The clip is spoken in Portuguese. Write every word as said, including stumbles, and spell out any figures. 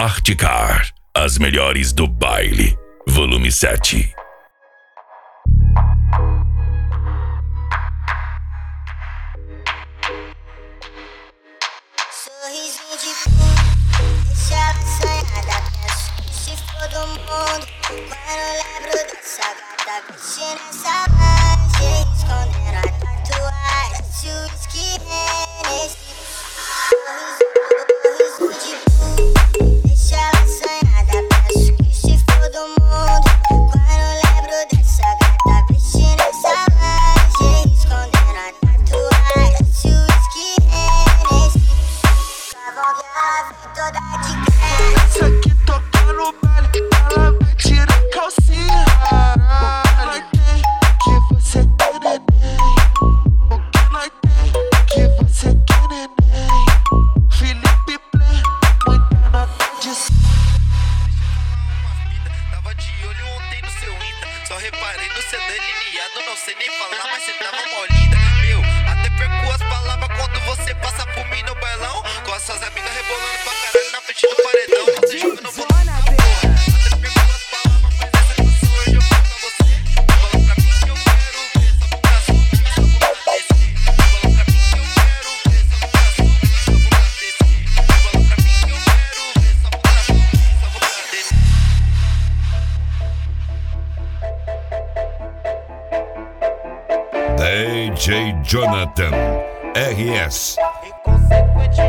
Party Car, as melhores do baile, volume sete. Sorrisinho de fundo, deixa ela assanhada, penso que se for do mundo. Quando lembro dessa gata, vestindo essa lingerie, escondendo a tatuagem, se o whisky Hennessy. Sorrisinho de fundo, deixa ela assanhada, penso que se for do mundo. Quando lembro dessa gata, vestindo essa lingerie, escondendo a tatuagem, se o whisky Hennessy. Toda de cara. Essa aqui toca no baile, ela vai tirar calcinha. Nós tem que você quer neném. O que nós tem que você quer neném. Felipe Play, muita nota de c... Tava de olho ontem no seu Insta, só reparei no seu delineado. Não sei nem falar, mas cê tava mó linda. Meu, até perco as palavras quando você passa por mim no bailão. Com as suas amigas rebolando pra caralho na frente do paredão. Você joga no bolão. Até perco as palavras, mas essa canção hoje eu faço pra você. Fala pra mim que eu quero ver essa bunda subir, essa bunda descer. Fala pra mim que eu quero ver essa bunda subir, essa bunda descer. Fala pra mim que eu quero ver essa bunda subir, essa bunda descer. D J Jonathan R S. Inconsequente.